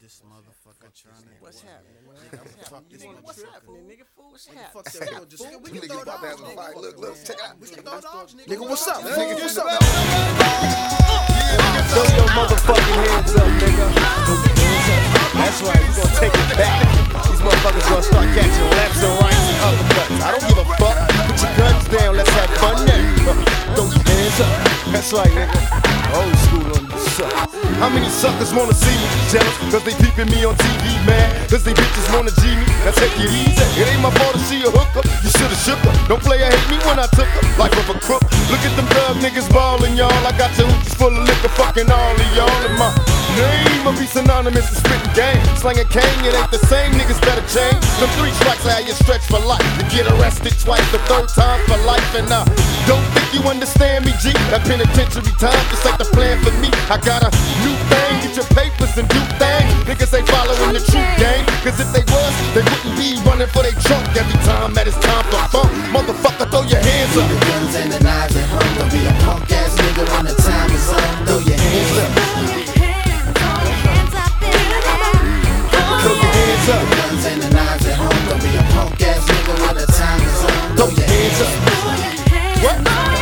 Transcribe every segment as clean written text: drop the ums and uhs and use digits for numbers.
This motherfucker trying to. What's happening, man? What's happening, nigga? Fool, what's happening? Fuck that fool. Just we can Nigga, throw about to have dogs, a fight. nigga. Look, check it out. We can throw dogs, nigga. Nigga, what's up? Nigga, Nigga, what's up? Throw your motherfucking hands up, nigga. That's right, we gon' take it back. These motherfuckers gonna start catching lefts and rights and uppercuts. I don't give a fuck. Put your guns down, let's have fun now. Throw your hands up. That's right, nigga. Old school on the suck. How many suckers wanna see me jealous? Cause they peeping me on TV, man. Cause they bitches wanna G me. Now take it easy. It ain't my fault to see a hooker. You should've shook her. Don't play or hate me when I took her. Life of a crook. Look at them thug niggas ballin', y'all. I got your hoochies full of liquor, fucking all of y'all. And my name will be synonymous with spitting game. Slanging cane, it ain't the same. Niggas better change. Them 3 strikes are how you stretch for life. You get arrested twice, the 3rd time for life. And don't think you understand me, G. That penitentiary time just ain't the plan for me. I got a new thing, get your papers and do things. Niggas ain't following the true game. Cause if they was, they wouldn't be running for they trunk every time that it's time for fun. Motherfucker, throw your hands up. The guns and the knives at home. Don't be a punk ass nigga when the time is on. Throw your hands up. Throw your hands up. The guns and the knives at home. Don't be a punk ass nigga when the time is on. Throw your hands up. What?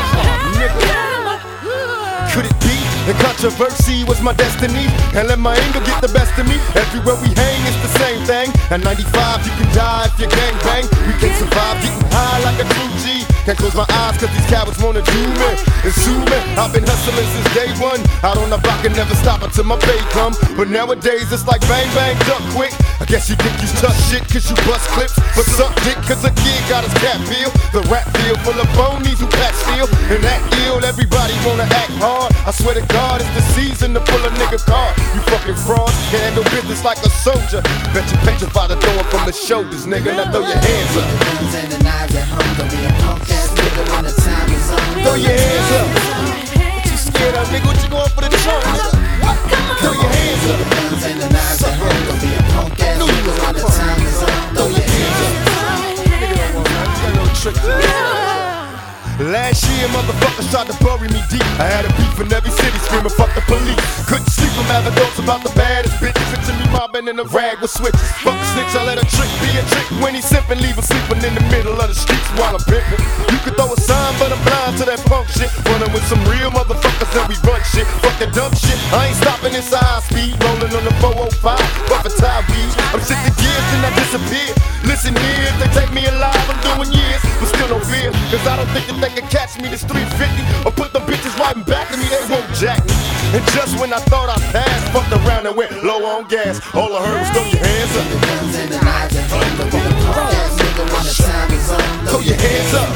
Could it be that controversy was my destiny? And let my anger get the best of me. Everywhere we hang, it's the same thing. At 95, you can die if you gang bang. We can survive getting high like a true G. Can't close my eyes cause these cowards wanna do me and sue me. I've been hustling since day one. Out on the block and never stop until my pay come. But nowadays it's like bang bang, duck quick. I guess you think you tough shit cause you bust clips. But suck dick cause a kid got his cat feel. The rap field full of bonies who pack steel. And that ill, everybody wanna act hard. I swear to God it's the season to pull a nigga card. You fucking frauds, can handle business like a soldier. Bet you petrified to throw it from the shoulders, nigga. Now throw your hands up. The guns and the knives at home. Don't be a punk ass nigga when the time is on. Throw your hands up. What you scared of, nigga? What you going for the trunk, nigga? What? Throw your hands up. The guns and the knives at home. Don't be a punk ass nigga when the time is on. Throw your hands up. Nigga don't want that. You got no trick to this. Last year, motherfuckers tried to bury me deep. I had a beef in every city, screaming fuck the police. Couldn't sleep from having thoughts about the baddest bitches. Picture me mobbing in a rag with switches. Fuck a snitch, I let a trick be a trick. When he simping, leave him sleeping in the middle of the streets while I'm pimping. You could throw a sign, but I'm blind to that punk shit. Running with some real motherfuckers and we run shit. Fuck that dumb shit, I ain't stopping this high speed. Rolling on the 405, buffing tie weed. I'm shifting gears and I disappear. Listen here, if they take me alive, I'm doing years. But still no fear, cause I don't think that they can catch me. This 350 or put the bitches right back to me, they won't jack me. And just when I thought I passed, fucked around and went low on gas. All I heard was throw your hands up. The guns and the knives at home. Don't be a punk ass nigga when the time is on. Throw your hands up.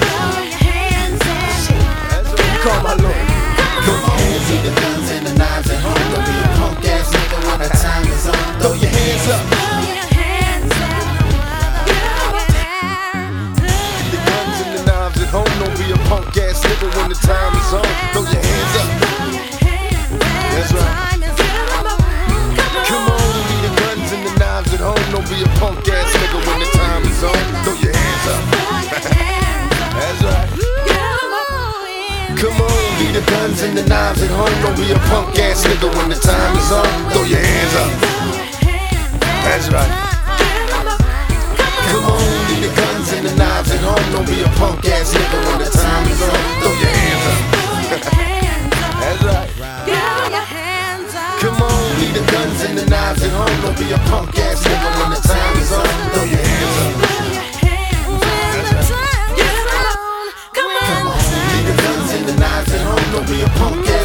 Call my lord. Throw your hands up. The guns and the knives at home. Don't be a punk ass nigga when the time is on. Throw your hands up. The guns and the knives at home. Don't be a punk ass nigga when the time is on. Throw your hands up. That's right. Come on, leave the guns and the knives at home. Don't be a punk ass nigga when the time is on. Throw your hands up. That's right. Come on, leave the guns and the knives at home. Don't be a punk ass nigga when the time is on. Throw your hands up. That's right. Come on, leave the guns and the knives at home. Don't be a punk ass nigga when the time is on. Throw your hands up. That's right. Come on, leave the guns and the knives at home. Don't be a punk ass nigga when the time is on. Throw your hands up. Come on, leave the guns and the knives at home. Don't be a punk ass